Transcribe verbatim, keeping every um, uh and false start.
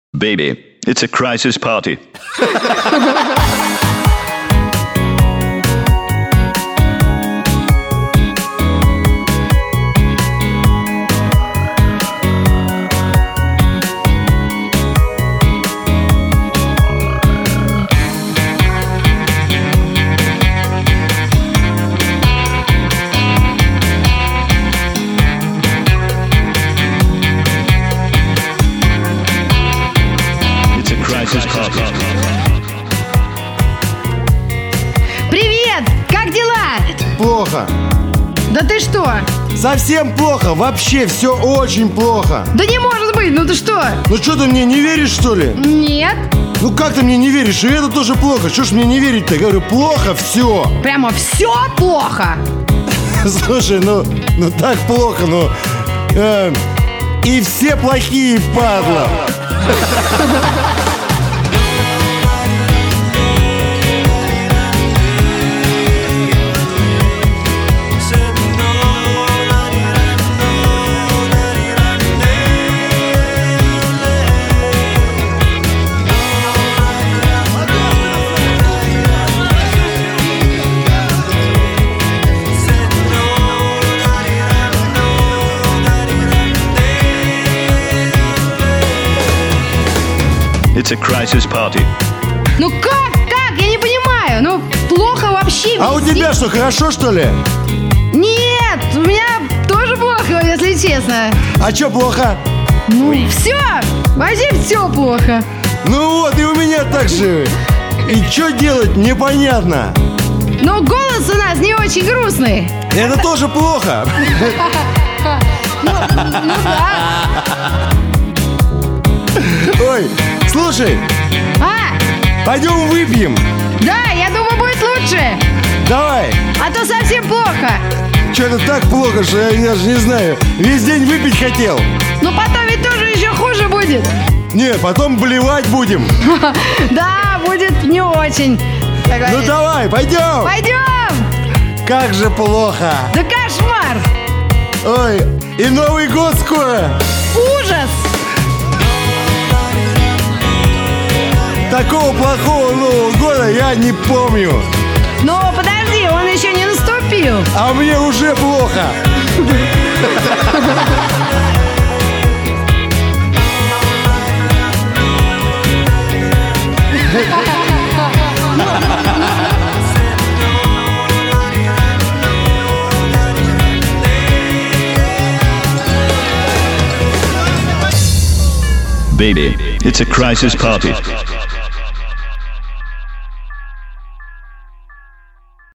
Baby, it's a crisis party. Привет! Как дела? Плохо. Да ты что? Совсем плохо. Вообще все очень плохо. Да не может быть, ну ты что? Ну что, ты мне не веришь, что ли? Нет. Ну как ты мне не веришь? И это тоже плохо. Что ж мне не верить-то? Я говорю, плохо все. Прямо все плохо. Слушай, ну, ну так плохо, ну э, и все плохие, падла. It's a crisis party. Ну как? Как? Я не понимаю. Ну, плохо вообще. А у тебя что, хорошо, что ли? Нет, у меня тоже плохо, если честно. А что плохо? Ну, все. Вообще все плохо. Ну вот, и у меня так же. И что делать, непонятно. Но голос у нас не очень грустный. Это тоже плохо. Ну да. Ой, слушай, А, пойдем выпьем. да, я думаю, будет лучше. Давай. А то совсем плохо. Что-то так плохо, что я даже не знаю. Весь день выпить хотел. Но потом ведь тоже еще хуже будет. Не, потом блевать будем. Да, будет не очень. как Ну говорится. давай, пойдем. Пойдем. Как же плохо. Да кошмар. Ой, и Новый год скоро. Ужас. Такого плохого Нового года я не помню. Но подожди, он еще не наступил. А мне уже плохо. Baby, it's a crisis party.